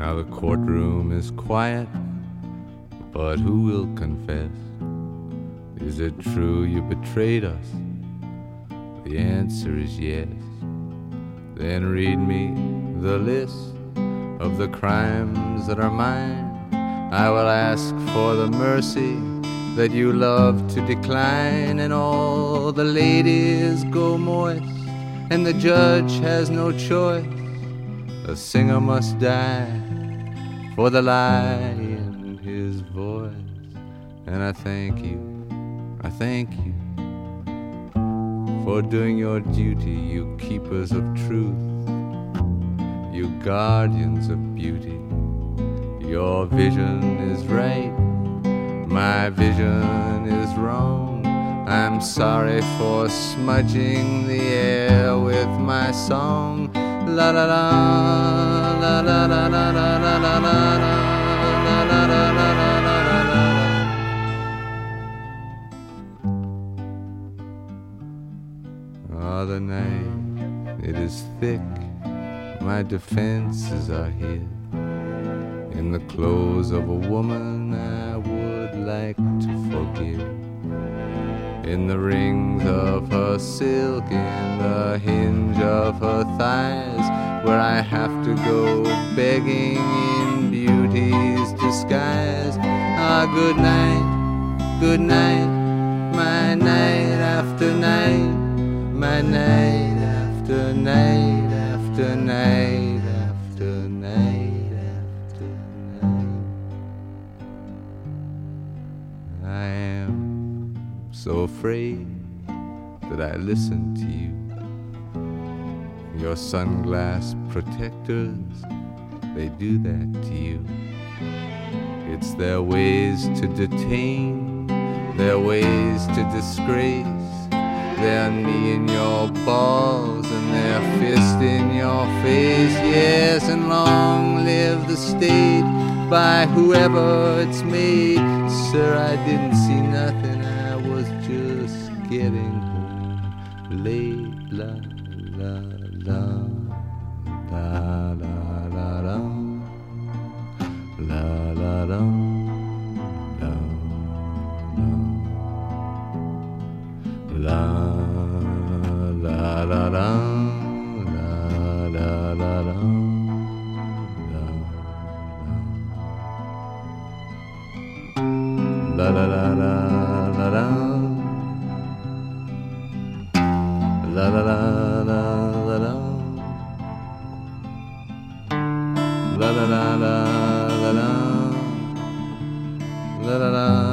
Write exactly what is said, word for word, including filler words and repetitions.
Now the courtroom is quiet, but who will confess? Is it true you betrayed us? The answer is yes. Then read me the list of the crimes that are mine. I will ask for the mercy that you love to decline, and all the ladies go moist, and the judge has no choice. The singer must die for the lie in his voice. And I thank you, I thank you for doing your duty, you keepers of truth, you guardians of beauty. Your vision is right, my vision is wrong. I'm sorry for smudging the air with my song. La la la, la la la la la la la la la la la la. Ah, the night, it is thick, my defenses are hid. In the clothes of a woman I would like to forgive. In the rings of her silk, in the hinge of her thighs, where I have to go begging in beauty's disguise. Ah, good night, good night, my night after night, my night after night after night after night after night. I am so afraid that I listen to you. Your sunglass protectors, they do that to you. It's their ways to detain, their ways to disgrace, their knee in your balls and their fist in your face. Yes, and long live the state by whoever it's made. Sir, I didn't see nothing, I was just getting home late. La la la la la la la la la la la la la la la la la la. La la la la la la la la la la la la la la la la la la la la.